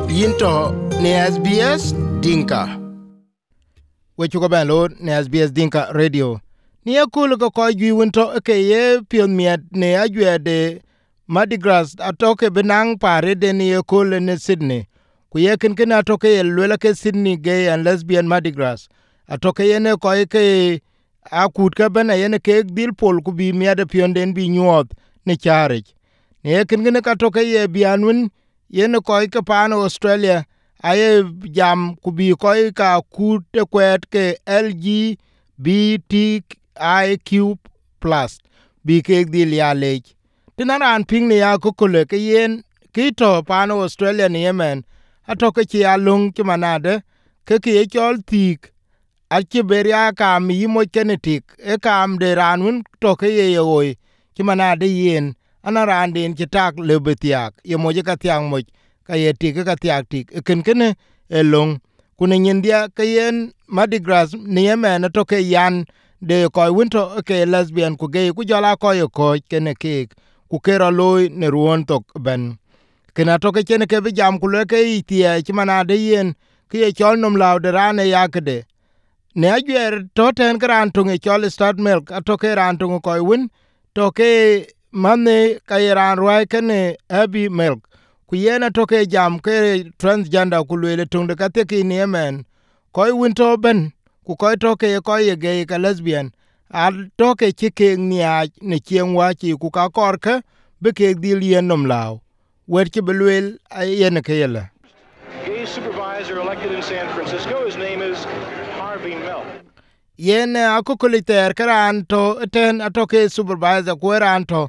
Yinto ne SBS Dinka. Wechuko ben lo ne SBS Dinka Radio. Ni akulu ko jwi wonto ke ye pion miet ne ajwe de Mardi Gras atoke benang pare de ni ekole ne Sydney. Ku ye ken atoke ye lwela ke Sydney Gay and Lesbian Mardi Gras. Atoke ye ne ko ke akut ka bana ye ne ke dil pol ku bi miade pion den bi nyot ne charich. Ne ken atoke ye bianun yen koy ke pan Australia aye jam kubi koy ka kute kwet ke LGBTIQ+ bi ke dil ya lech tinaran ping ne ya kokole ke yen kito pan Australia ne yemen atoke chi alung ki manade ke chol tik achi beria kam yimo genetic e kam de ranun toke ye oy ki manade yen ana randin ci tak lebetiak ye moje ka tiang moj ka ye tik ka tiak tik ken elong kune nyindia ka yen Mardi Gras ni yemen to ke yan de ko winto ke lesbian ku gay ku jala ko ye ko ken ke ku kero loy ne ruon tok ben kena to ke ken ke bi jam ku le ke itie ci manade yen ke ye chol nom law de rane yakde ne ajer to ten gran to nge chol start milk atoke ran to ko win to ke mane kairan rwai kene Abby Milk ku yena toke jam ke transgender ku lele tunde kate ki ni yemen koi winto ben ku koi toke koi ye gay ka lesbian al toke chike nia ne chiengwa chi ku ka korke be ke dil yen nom law wer ki belwel yen ke yela. Gay supervisor elected in San Francisco, his name is Harvey Milk. Yen akukuliter karan to ten atoke supervisor kweran to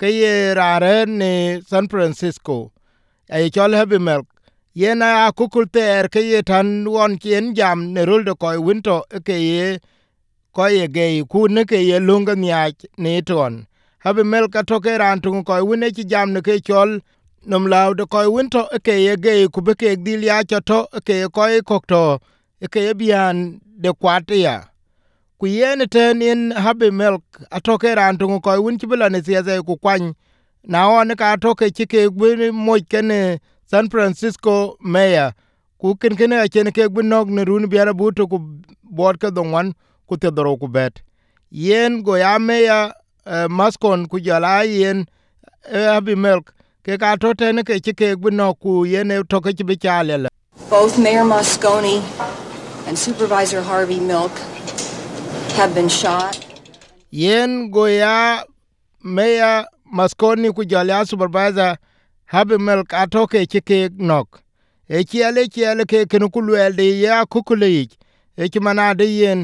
ke rare ne San Francisco ay chol Harvey Milk yen akukulter ke tan won chen jam ne rulde ko winto ke ye ko ye gay ku ne ke ye lunga nya ne ton Harvey Milk atoke ran to ko wine chi jam ne ke chol nom law de ko winto ke ye gay ku be ke dil ya to ke ko kokto ke bian de kwatia ku yen ten in Harvey Milk atoke ran to ko win kibela ne siasa ku kwany na on ka atoke chike gwe mo kene San Francisco mayor ku ken a chen ke gwe nog ne run biara buto ku bot ka donwan ku te doro ku bet yen go ya mayor Mascon ku jala yen Harvey Milk ke ka to ten ke chike gwe no ku yen toke chibe chale. Both Mayor Moscone and Supervisor Harvey Milk have been shot. Yen goya Mayor Moscone ku jala supervisor Harvey Milk atoke chike nok e chiale ke kenukulu de ya kukule e chimana de yen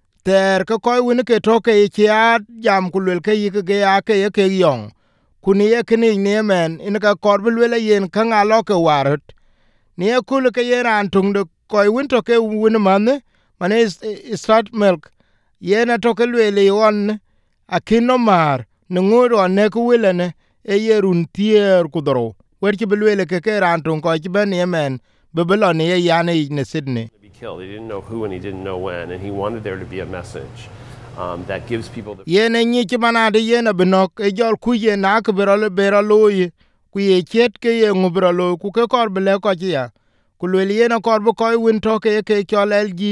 ter ko koy woni ke toke e chia jam kulul ke yike ge ya ke yong kuni ye kini ne men in ka korbul yen kan alo ke warot ni e kul ke yeran tung de koy winto ke woni man mane start milk yena toke lwele on akino mar ngoro ne ku wilene e yerun tier kudoro werki belwele ke rantung ko ben yemen bebelon ye yane ne Sydney. He didn't know who and he didn't know when, and he wanted there to be a message that gives people the yene nyi chimana de yena benok e jol ku ye na ke beralo ku ye chet ke ye ngubralo ku ke kor bele ko ya ku lwele yena kor bu ko win toke ke chol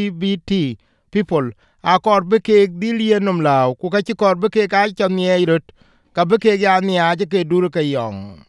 LGBT people a kor be ke dil yenom law ku ka ci kor be ke ka chamye rot ka be ke ya ni a ke dur ke yong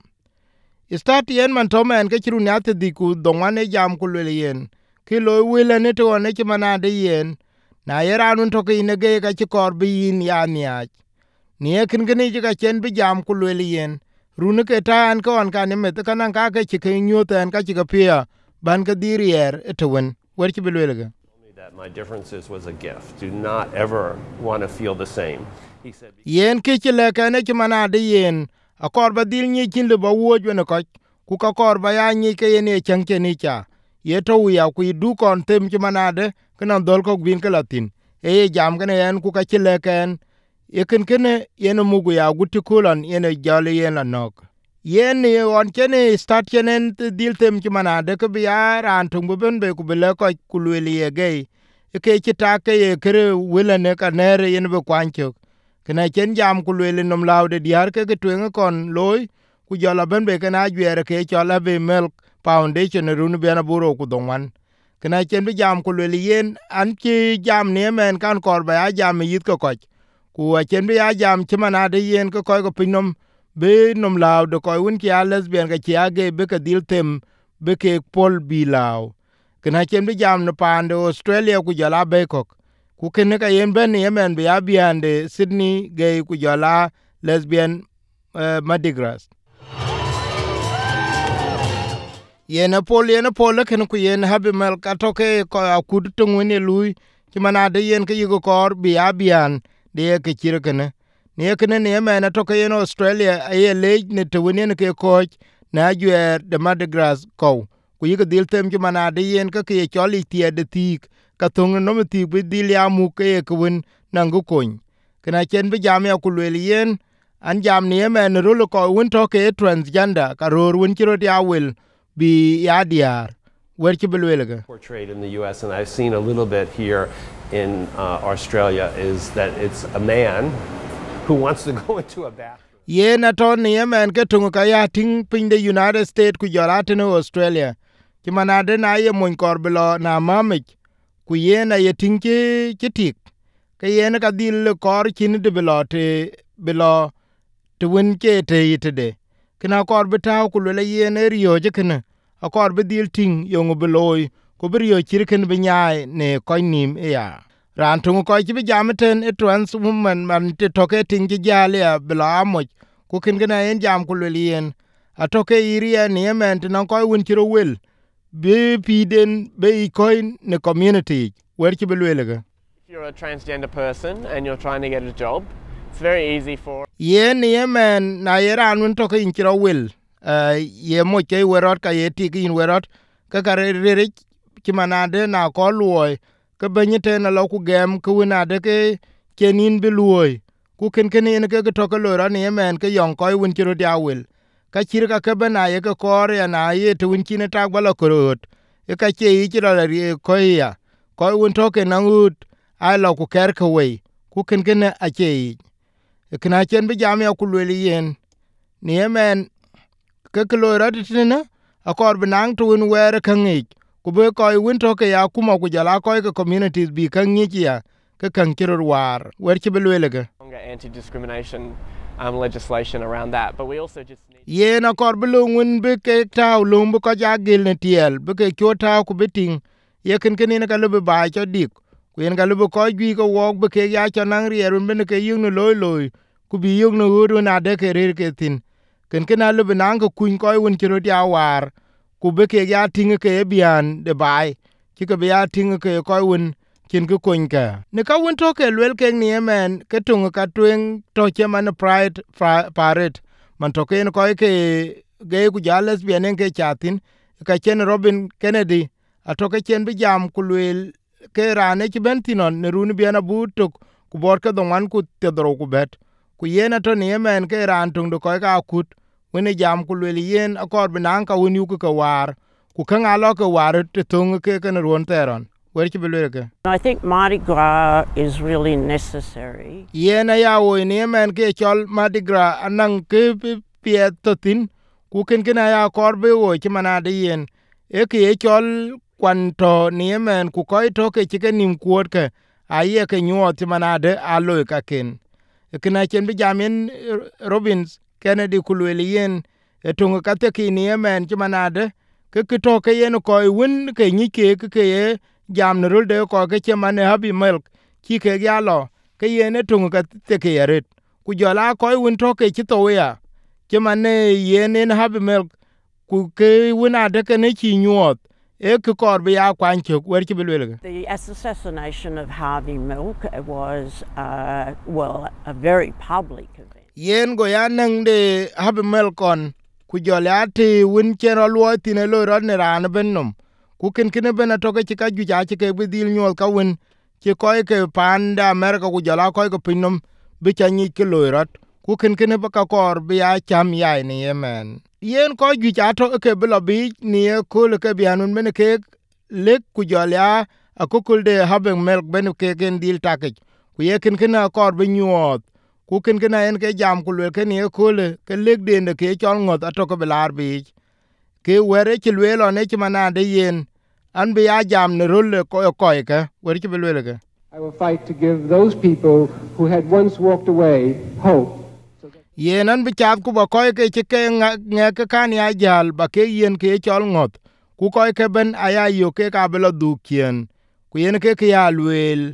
start yen man to men ke chiru na te diku dongwane jam ku le yen ki lo wile ne to ne ci manade yen na yeranun to ke ne ge ka ci kor be yin ya ni a ni e kin gni ka chen be jam ku le yen runu ke tan ko an ka ne met ka nan ka ke ci ke nyoten ka ci ka pia ban ka dirier etwen wer ci be le that my differences was a gift. Do not ever want to feel the same. He said, yen ke chile ka ne manade yen a kor ba dil nyi chin le ba woj ne ko ku ka kor ba ya nyi ke ne chanke ni cha ye to ya ku du kon tem manade kana dol ko bin ka latin e jam gane yen ku ka chile ken ye ken yen mugu ya guti kulan yen jale yen la nok yen ye on chene start chenen dil tem manade ke biya ran tung ben be ku bele ko ku le ye ge ke chita ke ye kere wile ne ka nere yen be kwancho kana chen jam ku le nom law de diar ke twen kon loy ku jala ben be kana jwere ke chola be milk foundation run bena buro ku donwan kana chen bi jam ku le yen an chi jam ne men kan kor ba ya jam yit ko ko ku a chen bi ya jam chimana de yen ko ko pinom be nom law de ko un ki a lesbian ka chi age be ka dil tem be ke pol bi law kana chen bi jam no pande Australia ku jala be ko ku ken ka yen ben yemen be abiande Sydney gay ku jala lesbian Mardi Gras yena pol ken ku yen habi mel ka toke ko akud tungwini lui chimana de yen ke yugo kor bi abian de ke chirkene ne kene ne mena toke yen Australia ay lej ne tewinen ke coach na juer de Mardi Gras ko ku yigo dil tem chimana de yen ke ke choli tie de tik ka tung no mti bi dil ya mu ke kun nangu kun kana chen bi jam ya ku le yen an jam ne men rulo ko won toke transgender ka ror won chiro ya wel bi yadiar wer ki belwelga portrayed in the US, and I've seen a little bit here in Australia, is that it's a man who wants to go into a bathroom. ye na to ne men ke tungu ka ya ting pin the United States ku jara tene Australia ki manade na ye mon kor bilo na mamik ku ye na ye ting ki tik ke ye na ka dil kor kin de bilo te win ke te yitede kina kor bitaw ku le ye ne riyo je kana a kor bi dil ting yong beloy ko bi riyo chirken bi nyaay ne koinim ya ran tungu ko ki bi jamten e trans woman man te toke ting ki jale bila mo ku kin gana en jam ku le yen a toke iria ne men tan ko won chiro wel be piden be coin ne community wer ki belwelega. If you're a transgender person and you're trying to get a job, it's very easy for yen ye men na yeran won toke in chiro wel ye mo ke werot ka ye ti kin werot ka re ki manade na ko luoy ka benyete na lo ku gem ku na de ke kenin bi luoy ku ken ne ke toke lo ran ye men ke yon ko won chiro dia wel ka chir ka ke bana ye ka kor ya na ye to win kin ta gbalo korot e ka che yi chiro re ko ya ko won toke na ut ai lo ku ker ka we ku ken a che yi e kana chen bi jam ya ku le yen ni ye men ke lo ra tine a kor binang to win wer ka ngi ku be ko win toke ya kuma ku jala ko ke communities bi ka ngi ya ke kan kiro war wer ki belwelega anti-discrimination legislation around that, but we also just need ye na kor bulungun be ke taw lum ko ja gel ne tiel be ke ko taw ku biting ye ken ne ka lu ba cho dik ku en ga lu ko gi ko wok be ke ya cho nang rierun be ke yung no loy ku bi yung no uru na de ke rir ke tin ken alu binang ko kun ko won chiro ya war ku be ke ya tinga ke bian de bai ki ke ya tinga ke ko won kin ko kun ka ne ka won to ke lwel ke ni men ke tunga ka twen to che man pride paret man to ken ko ke ge ku jales bien ke chatin ka chen Robin Kennedy a to ke chen bi jam ku lwel ke rane ki bentinon ne run biana butuk ku bor ke do man ku te dro ku bet ku yena to ni men ke ran tung do ko ka kut wene jam ku lwel yen akor binan ka won yu ka war ku kan alo ka war te tung ke kan ron teron wer ki belwege. I think Mardi Gras is really necessary. Yena ya wo ni men ke chol Mardi Gras anang ke piet to tin ku ken ya kor be wo ki manade yen e ke chol kwanto ni men ku ko to ke ke nim kuot ke aye ke nyuot ti manade alo ka ken e kana chen bi jamen Robbins Kennedy kulweli yen etunga kate ki ni men ti manade ke to ke yen ko win ke ni ke jam nrul de ko ke chemane habi milk ki ke yalo ke yen etunga kate ke yaret ku jola ko win to ke ti to ya chemane yen en habi milk ku ke wina de ke ne chi nyuot e ke kor bi ya kwan ke wer ki belwele. The assassination of Harvey Milk was a very public event. Yen go ya nang de Happy Melkon ku jola ti win chero lo tine lo ro ne ran bennom ku ken ben to ke ka ju ja ke bi dil nyol ka win ki ko ke panda America ku jola ko ke pinnom bi cha ni ke lo ro ku ken ba ka kor bi ya cham ya ni yemen yen ko ju ja to ke bi lo bi ni ko le ke bi anun men ke lek ku jola akukul de Happy Milk ben ke ken dil takej ku ye ken kor bi nyot ku ken en ke jam ku le ken ye kole ke lek de ne ke chol ngot ato ke belar bi ke were ci lwelo ne ci manade yen an bi ya jam ne rulle ko ke were ci lwelo ke. I will fight to give those people who had once walked away hope. Yen an bi chat ku ba ko ke ci ke nge ke kan ya jal ba ke yen ke chol ngot ku ko ke ben aya yo ke ka belo dukien ku yen ke ya lwel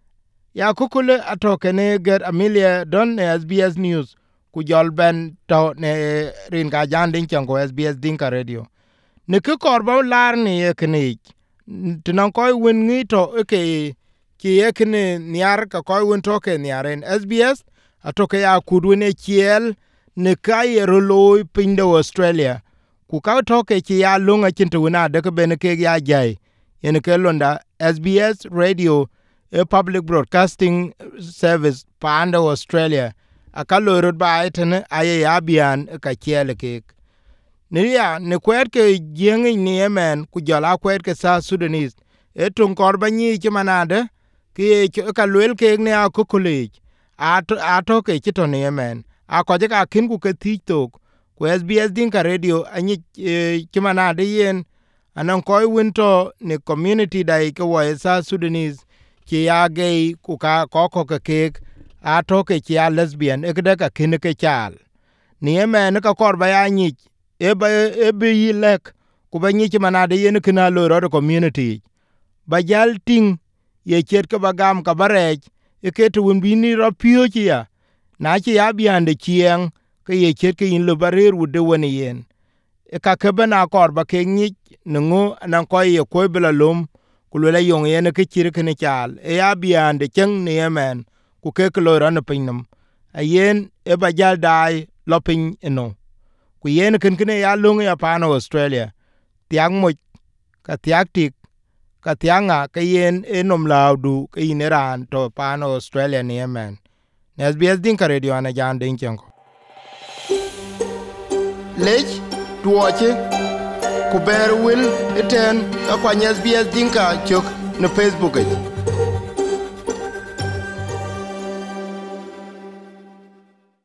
ya kukule atoke ne get Amelia don SBS News ku jol ben to ne rin ka jandin chango SBS Dinka Radio ne ke korba lar ni ekni tinan koy wen ngi to ke ki ekni niar ka koy wen to ke niaren SBS atoke ya kudu ne kiel ne kai roloy pindo Australia ku ka to ke ki ya lunga chintu na de ke ben ke ya jai yen ke londa SBS Radio a public broadcasting service panda Australia akalo rod ba etene aye abian ka kiele ke ni ya ne kwet ke jeng ni Yemen ku jala kwet ke sa Sudanese etun korba ni chimanade ke ka lwel ke ne akukule ato ke chito ni Yemen akoje ka kin ku ke tiktok ku SBS Dinka Radio anyi chimanade yen anan koy winto ne community dai ke wa sa Sudanese ki ya gay ku ka ko ke a to ke ki a lesbian e de ka kin ke chal ni Yemen ka korba ya ni e bi yilek ku ba ni manade yen kina lo ro community ba jal ting ye chet ka bagam ka barej e ke to won bi ni ro pio ki ya na ki ya biande kieng ke ye chet ke in lo barer wu de woni yen e ka ke bana korba ke ni ngo nan ko ye ko bela lum kulula yong yen ke chir ke ne chal e ya biande cheng ni Yemen ku ke lo ran pinum a yen e ba jal dai lo pin eno ku yen ken kene ya lung ya pano Australia tiang mo ka tiak tik ka tianga ke yen enom laudu ke ineran to pano Australia ni Yemen SBS Dinka Radio ana jan den chengo lech tuoche ku ber wil eten ka kwa SBS Dinka chok na Facebook